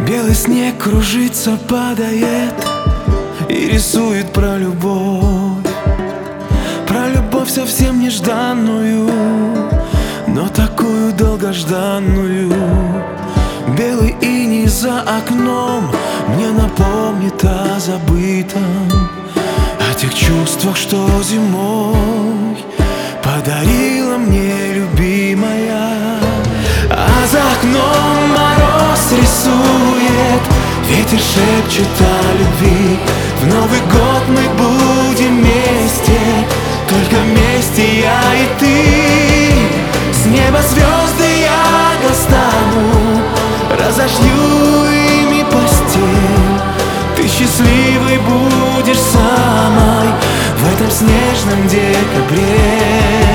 Белый снег кружится, падает и рисует про любовь. Про любовь совсем нежданную, но такую долгожданную. Белый иней за окном мне напомнит о забытом, о тех чувствах, что зимой подарила мне любимая. А за окном мороз рисует, ветер шепчет о любви. В Новый год мы будем вместе, только вместе я и ты. С неба звезды я достану, разожгу ими постель. Ты счастливой будешь самой в этом снежном декабре.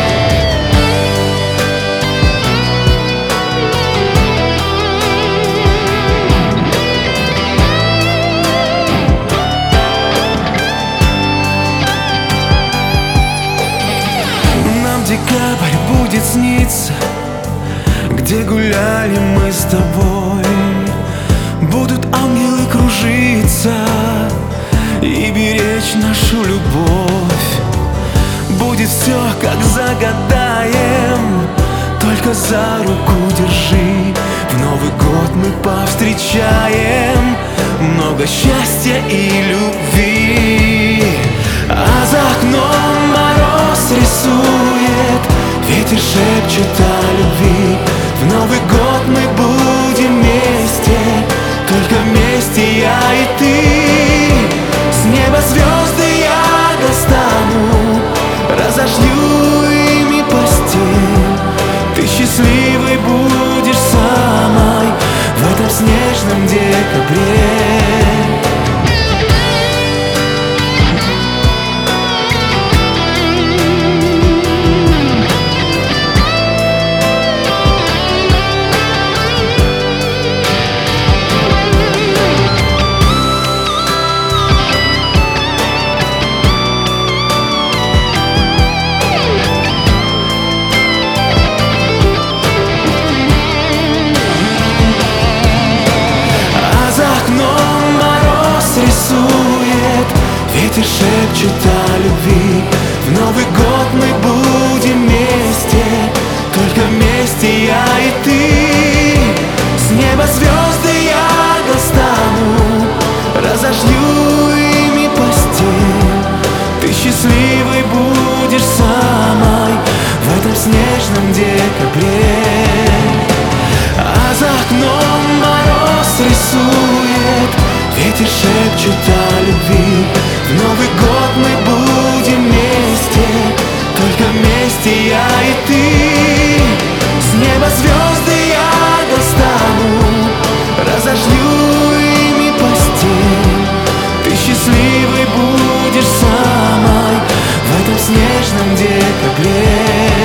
Декабрь будет сниться, где гуляли мы с тобой. Будут ангелы кружиться и беречь нашу любовь. Будет все, как загадаем, только за руку держи. В Новый год мы повстречаем много счастья и любви. А за окном мороз рисует, ветер шепчет о любви. В Новый год мы будем вместе, только вместе я и ты. С неба звезды я достану, разожгу ими постель. Ты счастливой будешь самой в этом снежном декабре. Ветер шепчет о любви. В Новый год мы будем вместе, только вместе я и ты. С неба звезды я достану, разожгу ими постель. Ты счастливой будешь самой в этом снежном декабре. А за окном мороз рисует, ветер шепчет о любви. В Новый год мы будем вместе, только вместе я и ты. С неба звезды я достану, разожгу ими постель. Ты счастливой будешь самой в этом снежном декабре.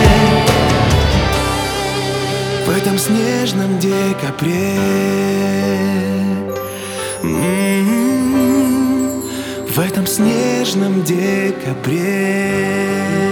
В этом снежном декабре. В этом снежном декабре.